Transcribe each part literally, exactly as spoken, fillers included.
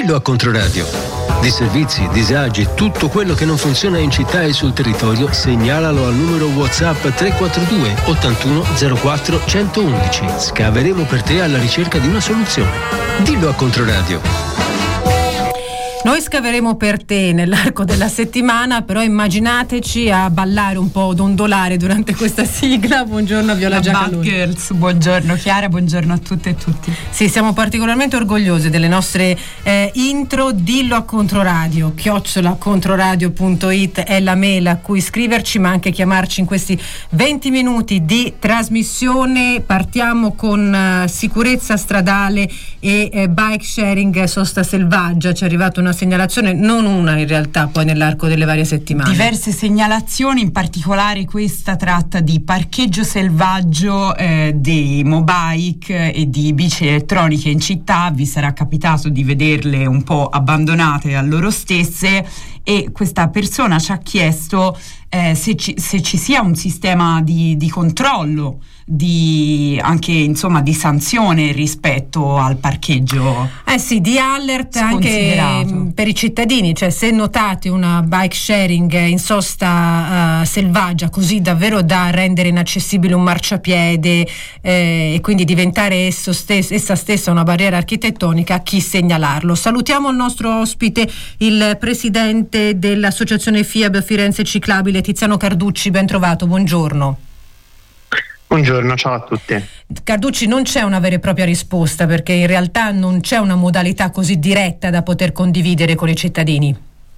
Dillo a Controradio. Di servizi, disagi e tutto quello che non funziona in città e sul territorio, segnalalo al numero WhatsApp tre quattro due ottantuno zero quattro centoundici. Scaveremo per te alla ricerca di una soluzione. Dillo a Controradio. Noi scaveremo per te nell'arco della settimana, però immaginateci a ballare un po', dondolare durante questa sigla. Buongiorno Viola Giacalone. Girls, buongiorno Chiara, buongiorno a tutte e tutti. Sì, siamo particolarmente orgogliosi delle nostre eh, intro. Dillo a Controradio, chiocciola controradio punto it è la mail a cui scriverci, ma anche chiamarci in questi venti minuti di trasmissione. Partiamo con uh, sicurezza stradale e eh, bike sharing, sosta selvaggia. Ci è arrivata una segnalazione, non una in realtà, poi nell'arco delle varie settimane. Diverse segnalazioni, in particolare questa tratta di parcheggio selvaggio eh, di mobike e di bici elettroniche in città. Vi sarà capitato di vederle un po' abbandonate a loro stesse, e questa persona ci ha chiesto eh, se, ci, se ci sia un sistema di, di controllo, di anche insomma di sanzione rispetto al parcheggio. Eh sì, di alert anche per i cittadini, cioè se notate una bike sharing in sosta uh, selvaggia, così davvero da rendere inaccessibile un marciapiede eh, e quindi diventare esso stesso, essa stessa una barriera architettonica, chi segnalarlo. Salutiamo il nostro ospite, il presidente dell'associazione FIAB Firenze Ciclabile, Tiziano Carducci. Ben trovato, buongiorno. Buongiorno, ciao a tutti. Carducci, non c'è una vera e propria risposta, perché in realtà non c'è una modalità così diretta da poter condividere con i cittadini.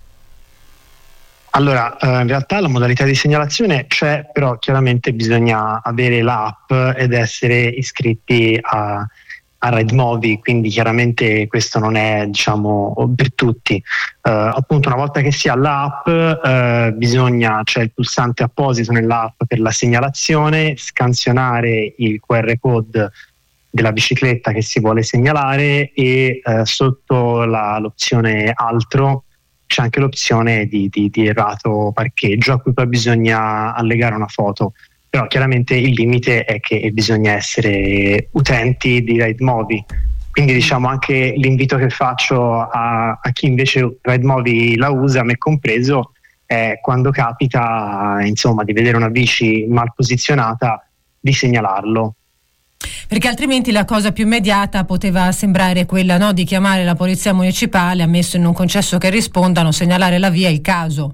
Allora, eh, in realtà la modalità di segnalazione c'è, però chiaramente bisogna avere l'app ed essere iscritti a, a RideMobi, quindi chiaramente questo non è, diciamo, per tutti. Uh, appunto, una volta che si ha l'app, uh, bisogna, c'è il pulsante apposito nell'app per la segnalazione, scansionare il Q R code della bicicletta che si vuole segnalare e uh, sotto la, l'opzione altro c'è anche l'opzione di, di, di errato parcheggio, a cui poi bisogna allegare una foto. Però chiaramente il limite è che bisogna essere utenti di RideMobi. Quindi diciamo anche l'invito che faccio a, a chi invece RideMobi la usa, me compreso, è quando capita insomma di vedere una bici mal posizionata di segnalarlo. Perché altrimenti la cosa più immediata poteva sembrare quella, no, di chiamare la polizia municipale, ammesso in un concesso che rispondano, segnalare la via, il caso.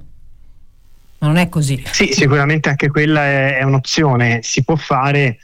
Ma non è così. Sì, sicuramente anche quella è, è un'opzione, si può fare.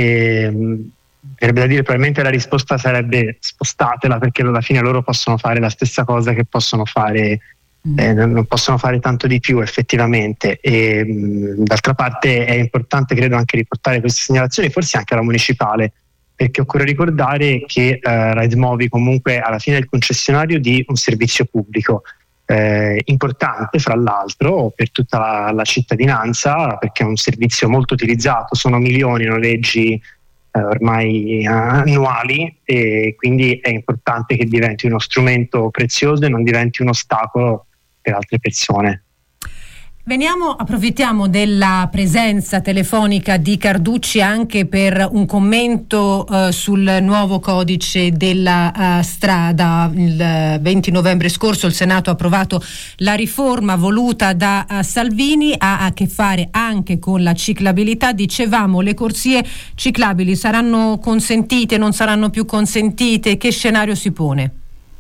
E, Verrebbe da dire, probabilmente la risposta sarebbe spostatela, perché alla fine loro possono fare la stessa cosa che possono fare, mm. eh, non possono fare tanto di più effettivamente. E mh, d'altra parte è importante, credo, anche riportare queste segnalazioni, forse anche alla municipale, perché occorre ricordare che eh, RideMobi comunque alla fine è il concessionario di un servizio pubblico eh, importante, fra l'altro per tutta la, la cittadinanza, perché è un servizio molto utilizzato, sono milioni noleggi ormai annuali, e quindi è importante che diventi uno strumento prezioso e non diventi un ostacolo per altre persone. Veniamo, approfittiamo della presenza telefonica di Carducci anche per un commento uh, sul nuovo codice della uh, strada. Il venti novembre scorso il Senato ha approvato la riforma voluta da uh, Salvini, ha a che fare anche con la ciclabilità. Dicevamo, le corsie ciclabili saranno consentite, non saranno più consentite? Che scenario si pone?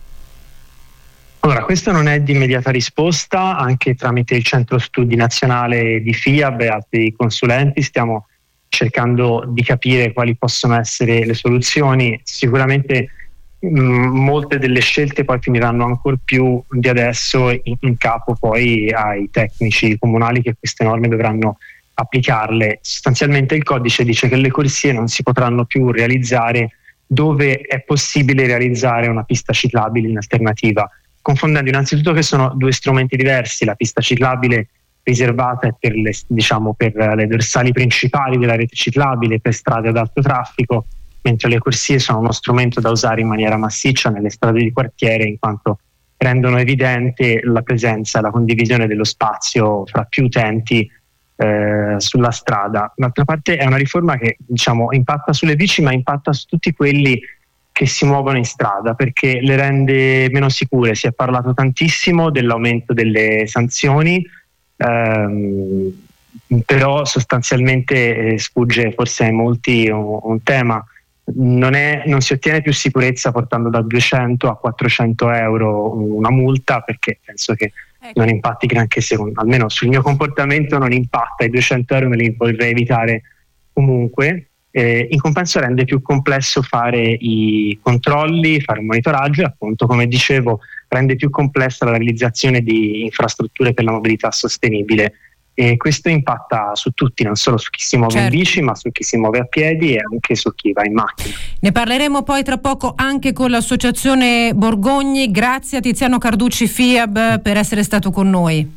Allora, questa non è di immediata risposta. Anche tramite il Centro Studi Nazionale di FIAB e altri consulenti stiamo cercando di capire quali possono essere le soluzioni. Sicuramente mh, molte delle scelte poi finiranno ancora più di adesso in, in capo poi ai tecnici comunali che queste norme dovranno applicarle. Sostanzialmente il codice dice che le corsie non si potranno più realizzare dove è possibile realizzare una pista ciclabile in alternativa, confondendo innanzitutto che sono due strumenti diversi. La pista ciclabile riservata è per le, diciamo, per le dorsali principali della rete ciclabile, per strade ad alto traffico, mentre le corsie sono uno strumento da usare in maniera massiccia nelle strade di quartiere, in quanto rendono evidente la presenza e la condivisione dello spazio fra più utenti eh, sulla strada. D'altra parte è una riforma che, diciamo, impatta sulle bici, ma impatta su tutti quelli che si muovono in strada, perché le rende meno sicure. Si è parlato tantissimo dell'aumento delle sanzioni, ehm, però sostanzialmente eh, sfugge forse ai molti un, un tema. Non, è, non si ottiene più sicurezza portando da duecento a quattrocento euro una multa, perché penso che ecco. non impatti granché, secondo, almeno sul mio comportamento non impatta. I duecento euro me li vorrei evitare comunque. Eh, in compenso rende più complesso fare i controlli, fare un monitoraggio e, appunto, come dicevo, rende più complessa la realizzazione di infrastrutture per la mobilità sostenibile, e questo impatta su tutti, non solo su chi si muove certo. in bici, ma su chi si muove a piedi e anche su chi va in macchina. Ne parleremo poi tra poco anche con l'associazione Borgogni. Grazie a Tiziano Carducci Fiab per essere stato con noi.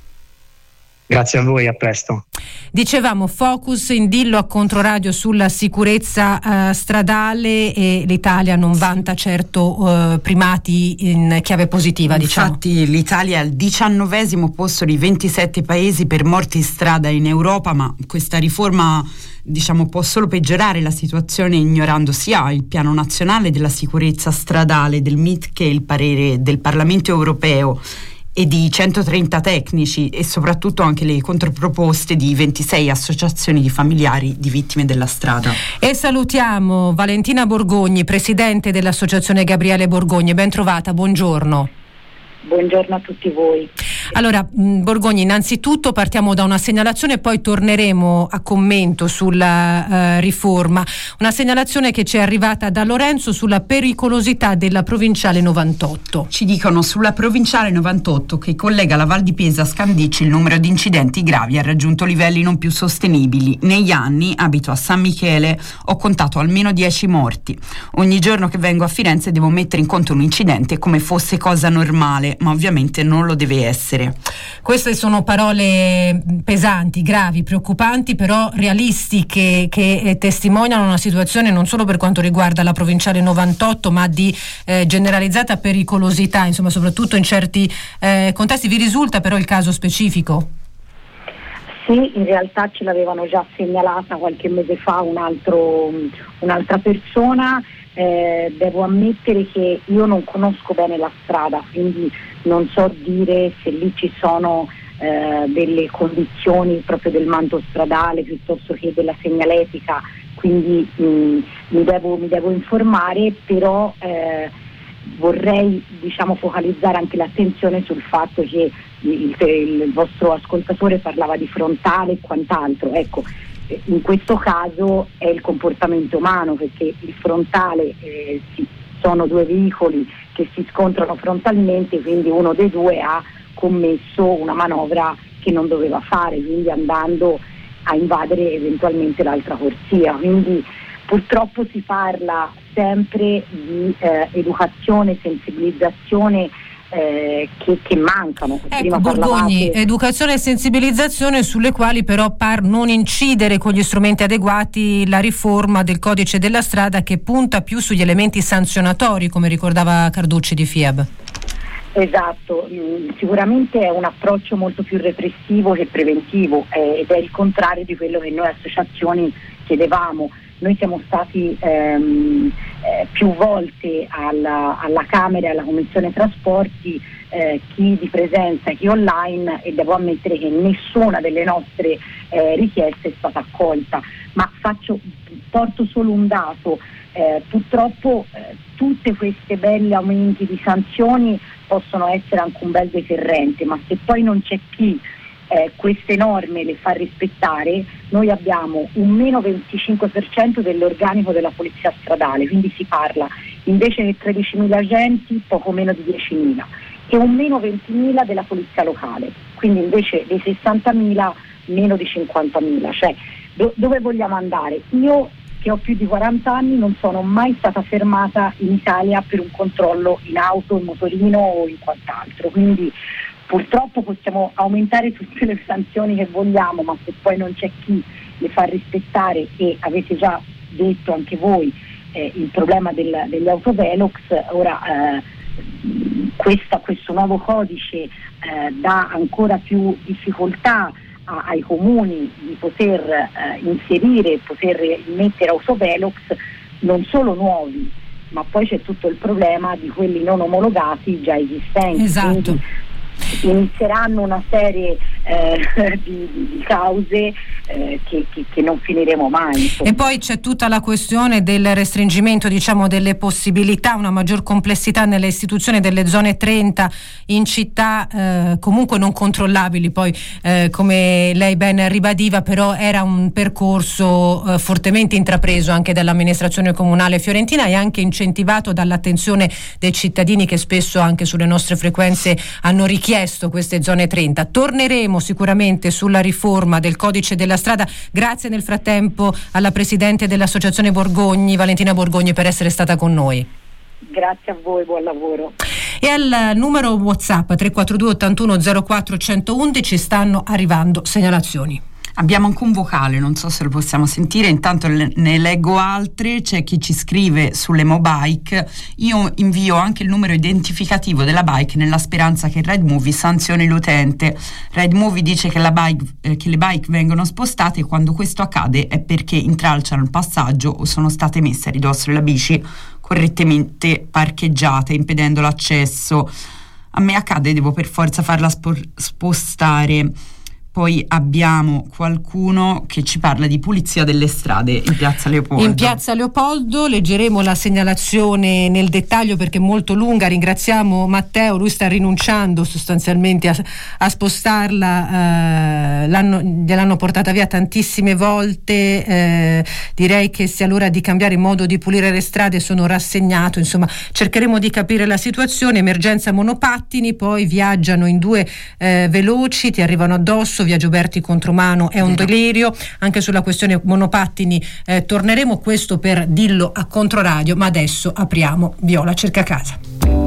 Grazie a voi, a presto. Dicevamo, focus in Dillo a Controradio sulla sicurezza uh, stradale, e l'Italia non vanta certo uh, primati in chiave positiva. Infatti diciamo. l'Italia è al diciannovesimo posto di ventisette paesi per morti in strada in Europa, ma questa riforma diciamo può solo peggiorare la situazione, ignorando sia il piano nazionale della sicurezza stradale del M I T che il parere del Parlamento europeo e di centotrenta tecnici, e soprattutto anche le controproposte di ventisei associazioni di familiari di vittime della strada. E salutiamo Valentina Borgogni, presidente dell'associazione Gabriele Borgogni. Ben trovata, buongiorno. Buongiorno a tutti voi. Allora, Borgogni, innanzitutto partiamo da una segnalazione e poi torneremo a commento sulla uh, riforma. Una segnalazione che ci è arrivata da Lorenzo sulla pericolosità della provinciale novantotto. Ci dicono sulla provinciale novantotto, che collega la Val di Pesa a Scandicci, il numero di incidenti gravi ha raggiunto livelli non più sostenibili. Negli anni, abito a San Michele, ho contato almeno dieci morti. Ogni giorno che vengo a Firenze devo mettere in conto un incidente come fosse cosa normale, ma ovviamente non lo deve essere. Queste sono parole pesanti, gravi, preoccupanti, però realistiche, che eh, testimoniano una situazione non solo per quanto riguarda la provinciale novantotto, ma di eh, generalizzata pericolosità, insomma, soprattutto in certi eh, contesti. Vi risulta però il caso specifico? Sì, in realtà ce l'avevano già segnalata qualche mese fa un altro, un'altra persona. Eh, devo ammettere che io non conosco bene la strada, quindi non so dire se lì ci sono eh, delle condizioni proprio del manto stradale piuttosto che della segnaletica, quindi mh, mi, devo, mi devo informare, però eh, vorrei diciamo focalizzare anche l'attenzione sul fatto che il, il vostro ascoltatore parlava di frontale e quant'altro. Ecco, in questo caso è il comportamento umano, perché il frontale eh, si, sono due veicoli che si scontrano frontalmente, quindi uno dei due ha commesso una manovra che non doveva fare, quindi andando a invadere eventualmente l'altra corsia. Quindi purtroppo si parla sempre di eh, educazione, sensibilizzazione Eh, che, che mancano. Ecco, Prima Borgogni, parlavate... educazione e sensibilizzazione sulle quali però par non incidere con gli strumenti adeguati la riforma del codice della strada, che punta più sugli elementi sanzionatori, come ricordava Carducci di Fiab. Esatto, mm, sicuramente è un approccio molto più repressivo che preventivo, eh, ed è il contrario di quello che noi associazioni chiedevamo. Noi siamo stati ehm, eh, più volte alla, alla Camera e alla Commissione Trasporti, eh, chi di presenza, chi online, e devo ammettere che nessuna delle nostre eh, richieste è stata accolta. Ma faccio, porto solo un dato, eh, purtroppo eh, tutte queste belle aumenti di sanzioni possono essere anche un bel deterrente, ma se poi non c'è chi Eh, queste norme le fa rispettare, noi abbiamo un meno venticinque per cento dell'organico della polizia stradale, quindi si parla invece che tredicimila agenti poco meno di diecimila, e un meno ventimila della polizia locale, quindi invece dei sessantamila meno di cinquantamila. Cioè do- dove vogliamo andare? Io che ho più di quaranta anni non sono mai stata fermata in Italia per un controllo in auto, in motorino o in quant'altro, quindi purtroppo possiamo aumentare tutte le sanzioni che vogliamo, ma se poi non c'è chi le fa rispettare, e avete già detto anche voi eh, il problema del, degli autovelox, ora eh, questa, questo nuovo codice eh, dà ancora più difficoltà a, ai comuni di poter eh, inserire, poter mettere autovelox non solo nuovi, ma poi c'è tutto il problema di quelli non omologati già esistenti. Esatto. Quindi inizieranno una serie eh, di, di, di cause eh, che, che, che non finiremo mai, insomma. E poi c'è tutta la questione del restringimento, diciamo, delle possibilità, una maggior complessità nelle istituzioni delle zone trenta in città eh, comunque non controllabili. Poi eh, come lei ben ribadiva, però era un percorso eh, fortemente intrapreso anche dall'amministrazione comunale fiorentina e anche incentivato dall'attenzione dei cittadini che spesso anche sulle nostre frequenze hanno richiesto queste zone trenta. Torneremo sicuramente sulla riforma del codice della strada. Grazie nel frattempo alla presidente dell'associazione Borgogni, Valentina Borgogni, per essere stata con noi. Grazie a voi, buon lavoro. E al numero WhatsApp tre quattro due ottantuno zero quattro centoundici stanno arrivando segnalazioni. Abbiamo anche un vocale, non so se lo possiamo sentire, intanto ne leggo altre. C'è chi ci scrive sulle Mobike: io invio anche il numero identificativo della bike nella speranza che Ride Movie sanzioni l'utente. Ride Movie dice che, la bike, eh, che le bike vengono spostate e quando questo accade è perché intralciano il passaggio o sono state messe a ridosso della bici correttamente parcheggiate, impedendo l'accesso. A me accade, devo per forza farla spor- spostare. Poi abbiamo qualcuno che ci parla di pulizia delle strade in Piazza Leopoldo. In Piazza Leopoldo leggeremo la segnalazione nel dettaglio perché è molto lunga. Ringraziamo Matteo, lui sta rinunciando sostanzialmente a, a spostarla, eh, l'hanno, gliel'hanno portata via tantissime volte, eh, direi che sia l'ora di cambiare il modo di pulire le strade, sono rassegnato, insomma cercheremo di capire la situazione. Emergenza monopattini, poi viaggiano in due eh, veloci, ti arrivano addosso. Via Gioberti Contromano è un delirio. Anche sulla questione monopattini eh, torneremo, questo per dirlo a Controradio, ma adesso apriamo Viola cerca casa.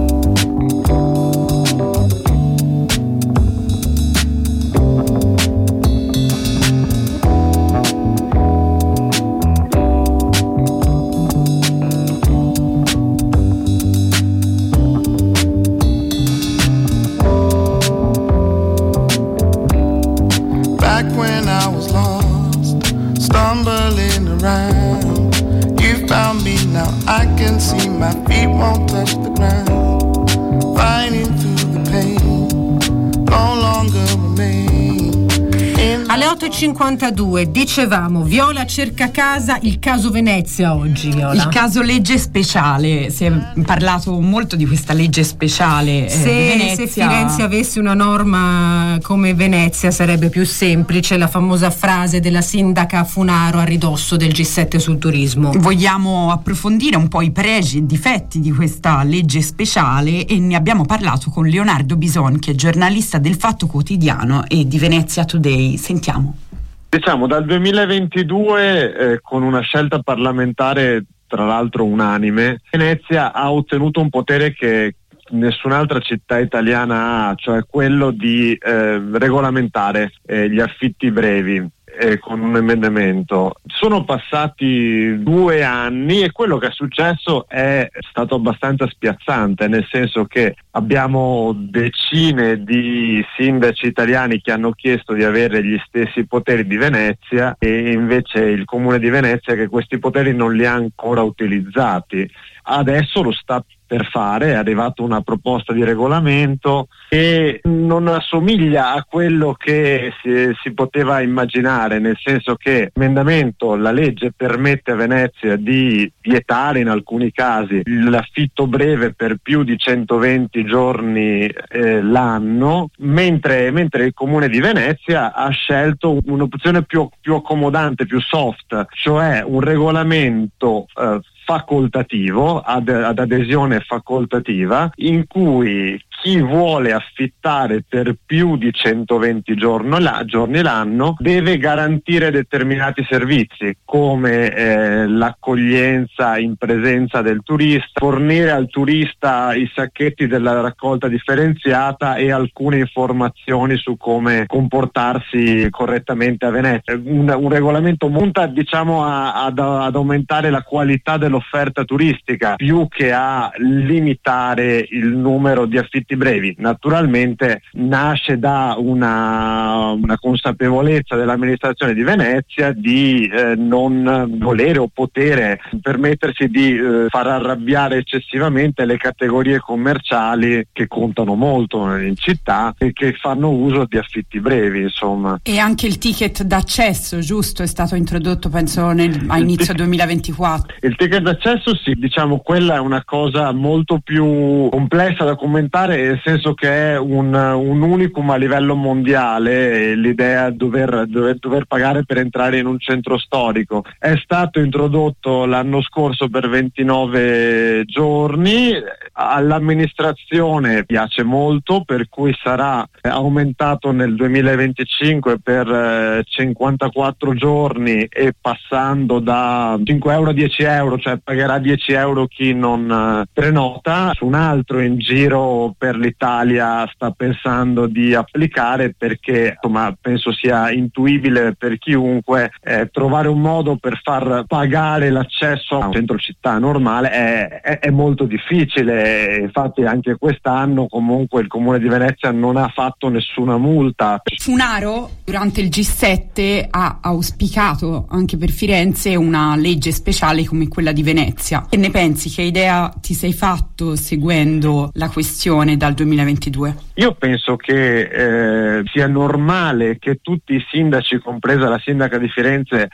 I can see my feet won't touch the ground. Fighting through the pain, no longer remain. Alle otto e cinquantadue dicevamo Viola cerca casa, il caso Venezia oggi, Viola. Il caso legge speciale, si è parlato molto di questa legge speciale. Se, eh, Venezia. se Firenze avesse una norma come Venezia sarebbe più semplice, la famosa frase della sindaca Funaro a ridosso del G sette sul turismo. Vogliamo approfondire un po' i pregi e difetti di questa legge speciale e ne abbiamo parlato con Leonardo Bison, che è giornalista del Fatto Quotidiano e di Venezia Today. Sentiamo. Diciamo dal duemilaventidue, eh, con una scelta parlamentare tra l'altro unanime, Venezia ha ottenuto un potere che nessun'altra città italiana ha, cioè quello di eh, regolamentare eh, gli affitti brevi. Eh, con un emendamento. Sono passati due anni e quello che è successo è stato abbastanza spiazzante, nel senso che abbiamo decine di sindaci italiani che hanno chiesto di avere gli stessi poteri di Venezia e invece il Comune di Venezia che questi poteri non li ha ancora utilizzati. Adesso lo sta per fare, è arrivata una proposta di regolamento che non assomiglia a quello che si, si poteva immaginare, nel senso che l'emendamento, la legge permette a Venezia di vietare in alcuni casi l'affitto breve per più di centoventi giorni eh, l'anno, mentre, mentre il Comune di Venezia ha scelto un'opzione più, più accomodante, più soft, cioè un regolamento eh, facoltativo, ad, ad adesione facoltativa, in cui chi vuole affittare per più di centoventi giorni, la, giorni l'anno deve garantire determinati servizi come eh, l'accoglienza in presenza del turista, fornire al turista i sacchetti della raccolta differenziata e alcune informazioni su come comportarsi correttamente a Venezia. Un, un regolamento punta, diciamo, a, ad, ad aumentare la qualità dell'offerta turistica più che a limitare il numero di affitti affitti brevi. Naturalmente nasce da una, una consapevolezza dell'amministrazione di Venezia di eh, non volere o potere permettersi di eh, far arrabbiare eccessivamente le categorie commerciali che contano molto in città e che fanno uso di affitti brevi, insomma. E anche il ticket d'accesso, giusto, è stato introdotto penso nel, a inizio duemilaventiquattro. Il ticket d'accesso sì, diciamo quella è una cosa molto più complessa da commentare, nel senso che è un, un unicum a livello mondiale, l'idea di dover, dover, dover pagare per entrare in un centro storico. È stato introdotto l'anno scorso per ventinove giorni, all'amministrazione piace molto, per cui sarà aumentato nel duemilaventicinque per eh, cinquantaquattro giorni e passando da cinque euro a dieci euro, cioè pagherà dieci euro chi non eh, prenota. Un altro in giro per l'Italia sta pensando di applicare, perché insomma penso sia intuibile per chiunque eh, trovare un modo per far pagare l'accesso a un centro città normale è, è, è molto difficile. Infatti anche quest'anno comunque il Comune di Venezia non ha fatto nessuna multa. Funaro durante il G sette ha auspicato anche per Firenze una legge speciale come quella di Venezia. E ne pensi? Che idea ti sei fatto seguendo la questione dal duemilaventidue? Io penso che eh, sia normale che tutti i sindaci, compresa la sindaca di Firenze,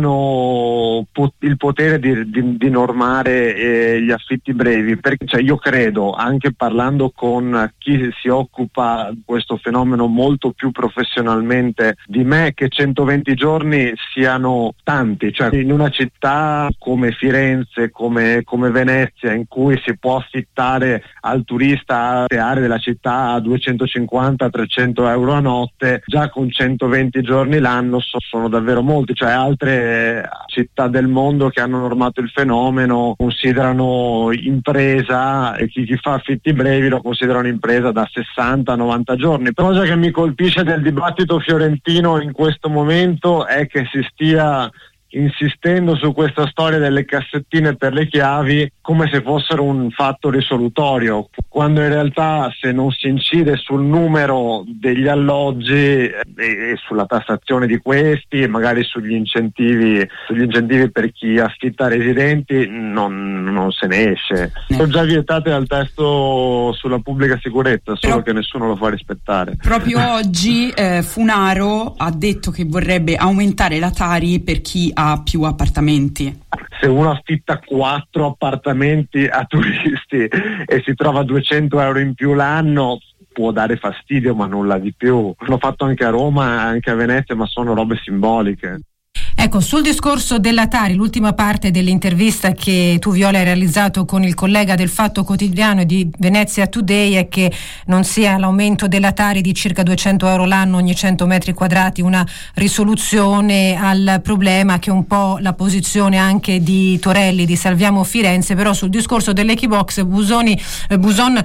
chiedano po- il potere di, di, di normare eh, gli affitti brevi, perché cioè, io credo, anche parlando con chi si occupa di questo fenomeno molto più professionalmente di me, che centoventi giorni siano tanti. Cioè in una città come Firenze, come, come Venezia, in cui si può affittare al turista le aree della città a duecentocinquanta trecento euro a notte, già con centoventi giorni l'anno so, sono davvero molti. Cioè altre città del mondo che hanno normato il fenomeno considerano impresa, e chi, chi fa affitti brevi lo considerano impresa da sessanta novanta giorni. La cosa che mi colpisce del dibattito fiorentino in questo momento è che si stia insistendo su questa storia delle cassettine per le chiavi come se fossero un fatto risolutorio, quando in realtà se non si incide sul numero degli alloggi e, e sulla tassazione di questi e magari sugli incentivi sugli incentivi per chi affitta residenti non, non se ne esce. Sono già vietate dal testo sulla pubblica sicurezza, solo Però, che nessuno lo fa rispettare. Proprio oggi eh, Funaro ha detto che vorrebbe aumentare la Tari per chi ha più appartamenti. Se uno affitta quattro appartamenti a turisti e si trova duecento euro in più l'anno, può dare fastidio, ma nulla di più. L'ho fatto anche a Roma, anche a Venezia, ma sono robe simboliche. Ecco, sul discorso della Tari, l'ultima parte dell'intervista che tu, Viola, hai realizzato con il collega del Fatto Quotidiano e di Venezia Today è che non sia l'aumento della Tari di circa duecento euro l'anno ogni cento metri quadrati una risoluzione al problema, che è un po' la posizione anche di Torelli di Salviamo Firenze. Però sul discorso dell'Equibox Busoni, eh, Buson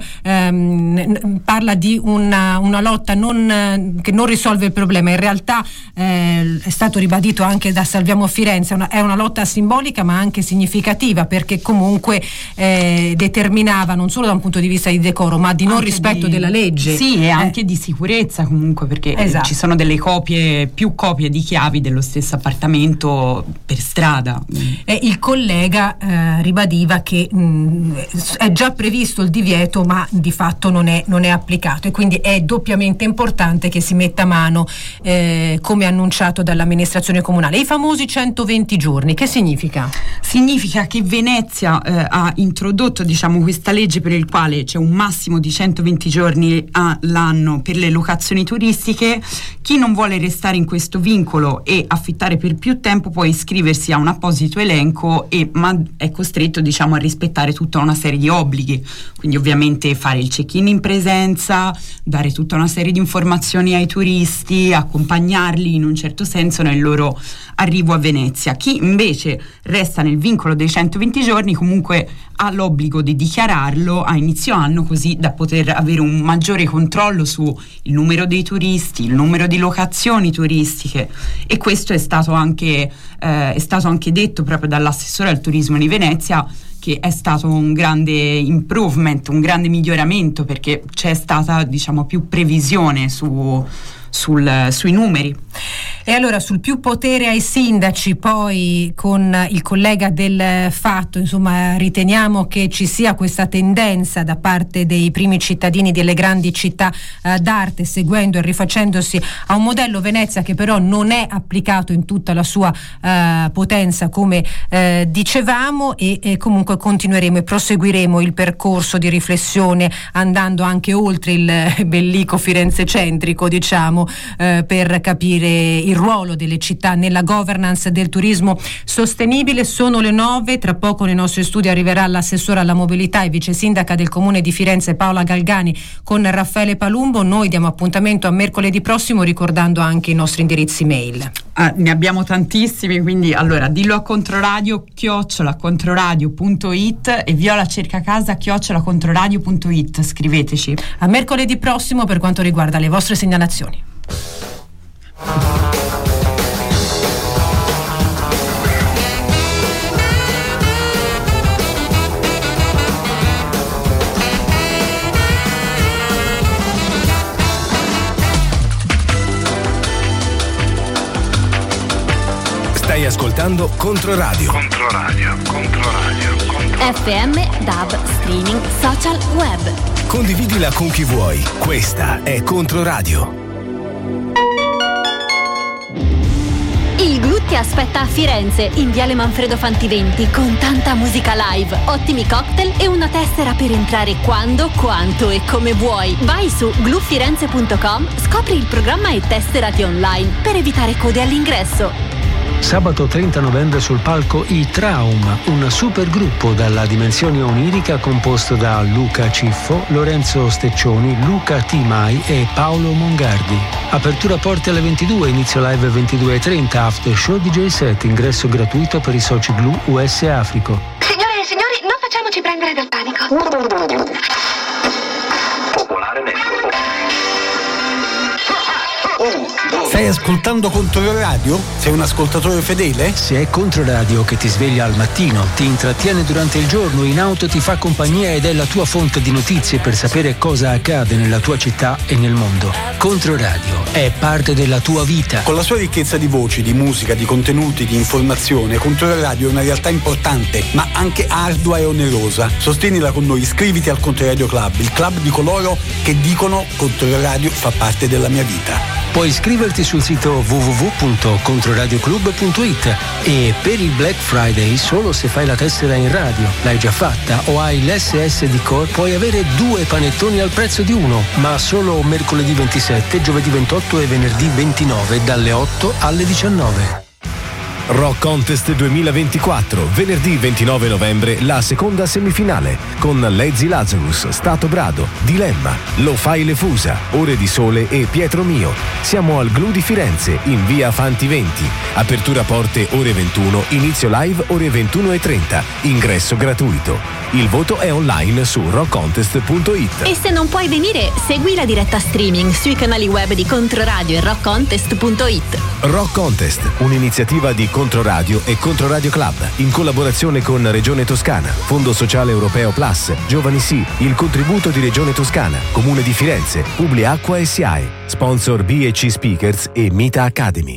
ehm, parla di una, una lotta non, che non risolve il problema. In realtà eh, è stato ribadito anche da Salviamo Firenze, una, è una lotta simbolica ma anche significativa, perché comunque eh, determinava non solo da un punto di vista di decoro ma di non anche rispetto di, della legge. Sì, e eh. anche di sicurezza comunque, perché esatto. ci sono delle copie, più copie di chiavi dello stesso appartamento per strada. E il collega eh, ribadiva che mh, è già previsto il divieto ma di fatto non è, non è applicato, e quindi è doppiamente importante che si metta mano eh, come annunciato dall'amministrazione comunale. I famosi centoventi giorni, che significa? Significa che Venezia eh, ha introdotto, diciamo, questa legge per il quale c'è un massimo di centoventi giorni all'anno per le locazioni turistiche. Chi non vuole restare in questo vincolo e affittare per più tempo può iscriversi a un apposito elenco, e ma è costretto, diciamo, a rispettare tutta una serie di obblighi, quindi ovviamente fare il check-in in presenza, dare tutta una serie di informazioni ai turisti, accompagnarli in un certo senso nel loro arrivo a Venezia. Chi invece resta nel vincolo dei centoventi giorni comunque ha l'obbligo di dichiararlo a inizio anno, così da poter avere un maggiore controllo su il numero dei turisti, il numero di locazioni turistiche. E questo è stato anche eh, è stato anche detto proprio dall'assessore al turismo di Venezia, che è stato un grande improvement, un grande miglioramento, perché c'è stata, diciamo, più previsione su Sul, sui numeri. E allora sul più potere ai sindaci, poi con il collega del Fatto, insomma, riteniamo che ci sia questa tendenza da parte dei primi cittadini delle grandi città eh, d'arte, seguendo e rifacendosi a un modello Venezia che però non è applicato in tutta la sua eh, potenza, come eh, dicevamo, e, e comunque continueremo e proseguiremo il percorso di riflessione andando anche oltre il bellico Firenze centrico, diciamo, Eh, per capire il ruolo delle città nella governance del turismo sostenibile. Sono le nove, tra poco nei nostri studi arriverà l'assessora alla mobilità e vice sindaca del comune di Firenze Paola Galgani con Raffaele Palumbo. Noi diamo appuntamento a mercoledì prossimo, ricordando anche i nostri indirizzi mail. Ah, ne abbiamo tantissimi, quindi allora dillo a Controradio chiocciola controradio punto it e Viola Cercacasa chiocciola controradio punto it, scriveteci. A mercoledì prossimo per quanto riguarda le vostre segnalazioni. Stai ascoltando Controradio. Controradio, Controradio, Controradio. F M, D A B, streaming, social, web. Condividila con chi vuoi. Questa è Controradio. Il Glu ti aspetta a Firenze, in Viale Manfredo Fanti venti, con tanta musica live, ottimi cocktail e una tessera per entrare quando, quanto e come vuoi. Vai su glu firenze punto com, scopri il programma e tesserati online per evitare code all'ingresso. Sabato trenta novembre sul palco I Traum, un super gruppo dalla dimensione onirica composto da Luca Ciffo, Lorenzo Steccioni, Luca Timai e Paolo Mongardi. Apertura porte alle ventidue, inizio live ventidue e trenta, after show D J set, ingresso gratuito per i soci Glu U S Africo. Signore e signori, non facciamoci prendere dal panico. Popolare Network. Stai ascoltando Controradio? Sei un ascoltatore fedele? Se è Controradio che ti sveglia al mattino, ti intrattiene durante il giorno, in auto ti fa compagnia ed è la tua fonte di notizie per sapere cosa accade nella tua città e nel mondo. Controradio è parte della tua vita. Con la sua ricchezza di voci, di musica, di contenuti, di informazione, Controradio è una realtà importante, ma anche ardua e onerosa. Sostienila con noi, iscriviti al Controradio Club, il club di coloro che dicono Controradio fa parte della mia vita. Puoi iscriverti sul sito w w w punto controradioclub punto it e per il Black Friday, solo se fai la tessera in radio, l'hai già fatta o hai l'S S D Core, puoi avere due panettoni al prezzo di uno, ma solo mercoledì ventisette, giovedì ventotto e venerdì ventinove dalle otto alle diciannove. Rock Contest duemilaventiquattro, venerdì ventinove novembre, la seconda semifinale con Lazy Lazarus, Stato Brado, Dilemma, Lo Fai Le Fusa, Ore di Sole e Pietro Mio. Siamo al Glu di Firenze, in via Fanti venti. Apertura porte ore ventuno, inizio live ore ventuno e trenta. Ingresso gratuito. Il voto è online su rock contest punto it. E se non puoi venire, segui la diretta streaming sui canali web di Controradio e rock contest punto it. Rock Contest, un'iniziativa di Controradio e Controradio Club, in collaborazione con Regione Toscana, Fondo Sociale Europeo Plus, Giovani Sì, il contributo di Regione Toscana, Comune di Firenze, Publiacqua e S I A E, sponsor B e C Speakers e Mita Academy.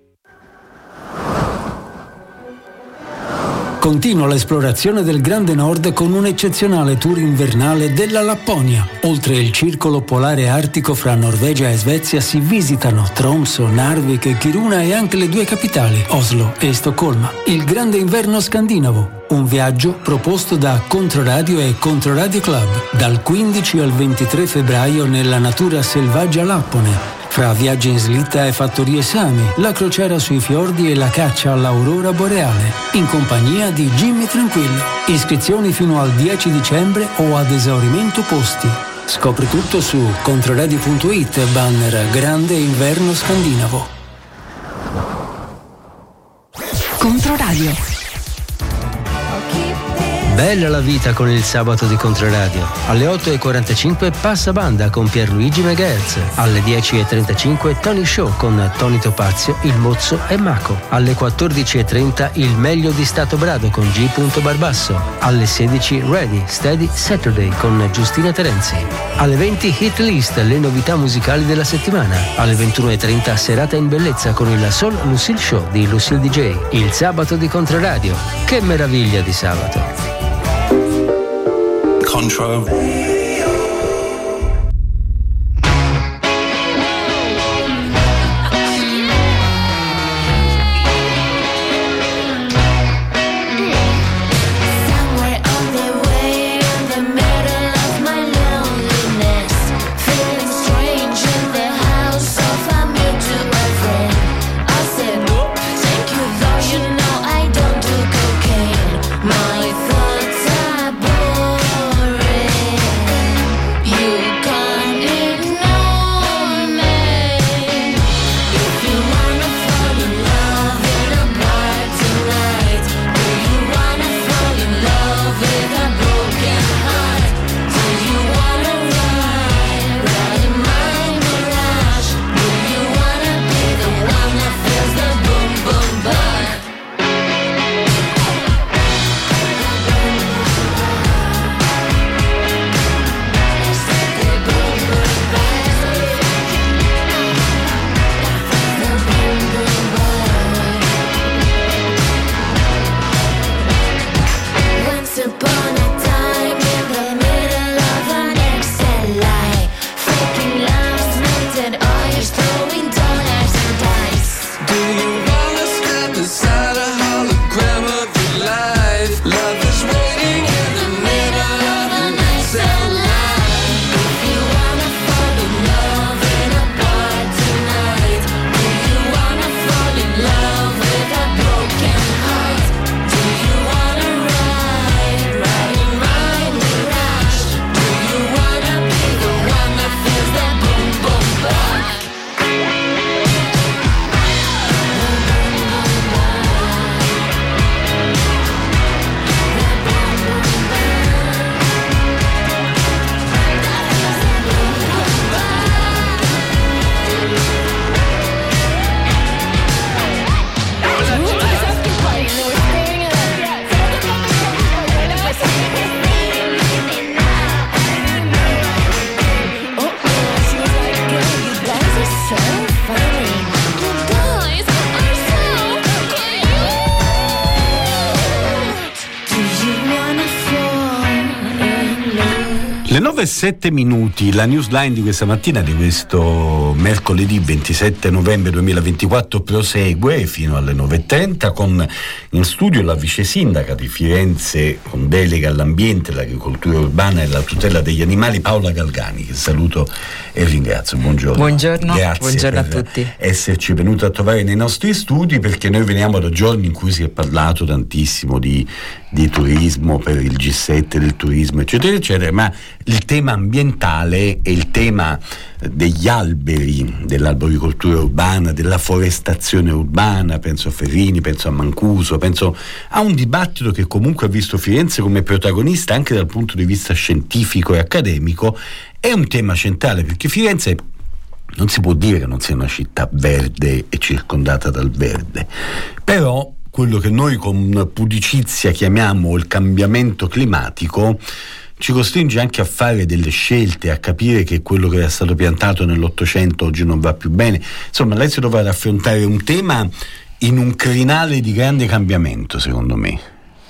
Continua l'esplorazione del Grande Nord con un eccezionale tour invernale della Lapponia. Oltre il circolo polare artico fra Norvegia e Svezia si visitano Tromsø, Narvik, Kiruna e anche le due capitali, Oslo e Stoccolma. Il grande inverno scandinavo, un viaggio proposto da Controradio e Controradio Club, dal quindici al ventitré febbraio nella natura selvaggia lappone. Fra viaggi in slitta e fattorie Sami, la crociera sui fiordi e la caccia all'aurora boreale, in compagnia di Jimmy Tranquillo. Iscrizioni fino al dieci dicembre o ad esaurimento posti. Scopri tutto su controradio punto it, banner Grande Inverno Scandinavo. Controradio. Bella la vita con il sabato di Controradio. Alle otto e quarantacinque passa banda con Pierluigi Megahertz. Alle dieci e trentacinque Tony Show con Tony Topazio, Il Mozzo e Maco. Alle quattordici e trenta il meglio di Stato Brado con G. Barbasso. Alle sedici Ready, Steady, Saturday con Giustina Terenzi. Alle venti Hit List, le novità musicali della settimana. Alle ventuno e trenta Serata in bellezza con il Soul Lucille Show di Lucille D J. Il sabato di Controradio. Che meraviglia di sabato. Control. Le nove e sette minuti, la newsline di questa mattina, di questo mercoledì ventisette novembre duemilaventiquattro, prosegue fino alle nove e trenta con in studio la vice sindaca di Firenze con delega all'ambiente, l'agricoltura urbana e la tutela degli animali, Paola Galgani, che saluto e ringrazio. Buongiorno. Buongiorno, Grazie buongiorno a per tutti. Esserci venuto a trovare nei nostri studi, perché noi veniamo da giorni in cui si è parlato tantissimo di, di turismo, per il G sette del turismo, eccetera, eccetera, ma il tema ambientale e il tema degli alberi, dell'arboricoltura urbana, della forestazione urbana, penso a Ferrini, penso a Mancuso, penso a un dibattito che comunque ha visto Firenze come protagonista anche dal punto di vista scientifico e accademico, è un tema centrale, perché Firenze non si può dire che non sia una città verde e circondata dal verde, però quello che noi con pudicizia chiamiamo il cambiamento climatico ci costringe anche a fare delle scelte, a capire che quello che era stato piantato nell'Ottocento oggi non va più bene. Insomma, lei si dovrà affrontare un tema in un crinale di grande cambiamento, secondo me.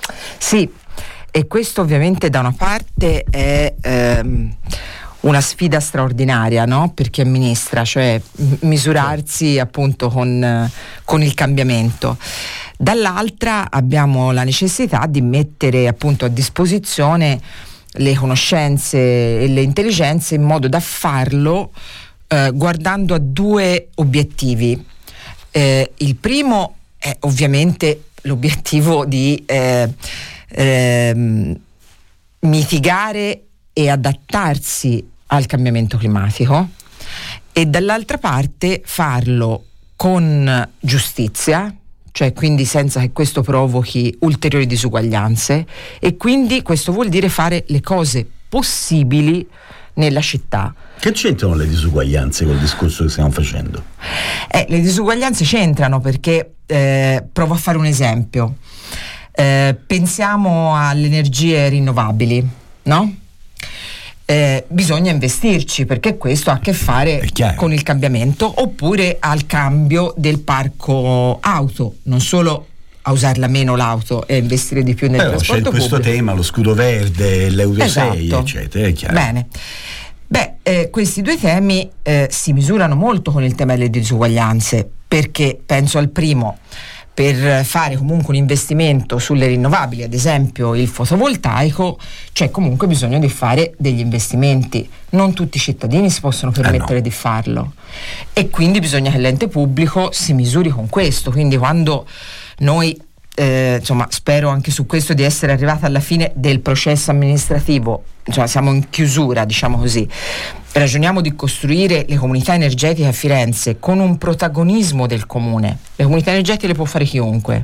Sì, e questo ovviamente da una parte è ehm, una sfida straordinaria, no? Per chi amministra, cioè misurarsi appunto con, con il cambiamento. Dall'altra abbiamo la necessità di mettere appunto a disposizione le conoscenze e le intelligenze in modo da farlo eh, guardando a due obiettivi. Eh, il primo è ovviamente l'obiettivo di eh, eh, mitigare e adattarsi al cambiamento climatico, e dall'altra parte farlo con giustizia, cioè quindi senza che questo provochi ulteriori disuguaglianze, e quindi questo vuol dire fare le cose possibili nella città. Che c'entrano le disuguaglianze col discorso che stiamo facendo? Eh, le disuguaglianze c'entrano perché, eh, provo a fare un esempio, eh, pensiamo alle energie rinnovabili, no? Eh, bisogna investirci perché questo ha a che fare con il cambiamento, oppure al cambio del parco auto, non solo a usarla meno l'auto e investire di più nel Però trasporto c'è questo pubblico. tema, lo scudo verde, l'Euro Esatto. sei, eccetera, è chiaro. Bene. Beh, eh, questi due temi eh, si misurano molto con il tema delle disuguaglianze, perché penso al primo, per fare comunque un investimento sulle rinnovabili, ad esempio il fotovoltaico, c'è comunque bisogno di fare degli investimenti. Non tutti i cittadini si possono permettere eh no. di farlo, e quindi bisogna che l'ente pubblico si misuri con questo. Quindi quando noi eh, insomma, spero anche su questo di essere arrivata alla fine del processo amministrativo, insomma siamo in chiusura, diciamo così, ragioniamo di costruire le comunità energetiche a Firenze con un protagonismo del comune. Le comunità energetiche le può fare chiunque,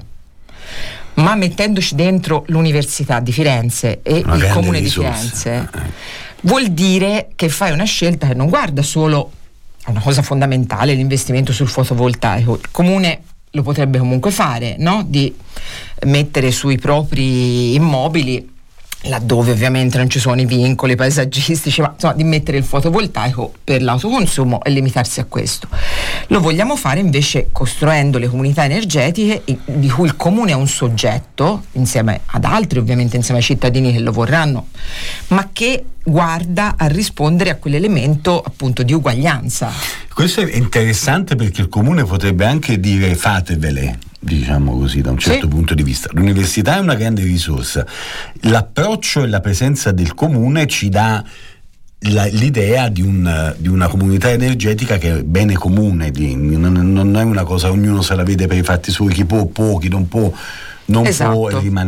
ma mettendoci dentro l'Università di Firenze e una il comune risorsa. di Firenze vuol dire che fai una scelta che non guarda solo a una cosa fondamentale, l'investimento sul fotovoltaico. Il comune lo potrebbe comunque fare, no? Di mettere sui propri immobili, laddove ovviamente non ci sono i vincoli paesaggistici, ma insomma di mettere il fotovoltaico per l'autoconsumo e limitarsi a questo. Lo vogliamo fare invece costruendo le comunità energetiche di cui il comune è un soggetto, insieme ad altri ovviamente, insieme ai cittadini che lo vorranno, ma che guarda a rispondere a quell'elemento appunto di uguaglianza. Questo è interessante perché il comune potrebbe anche dire fatevele, diciamo così, da un certo sì. punto di vista. L'università è una grande risorsa, l'approccio e la presenza del comune ci dà la, l'idea di, un, di una comunità energetica che è bene comune, di, non, non è una cosa ognuno se la vede per i fatti suoi, chi può può, chi non può non esatto. può e rimane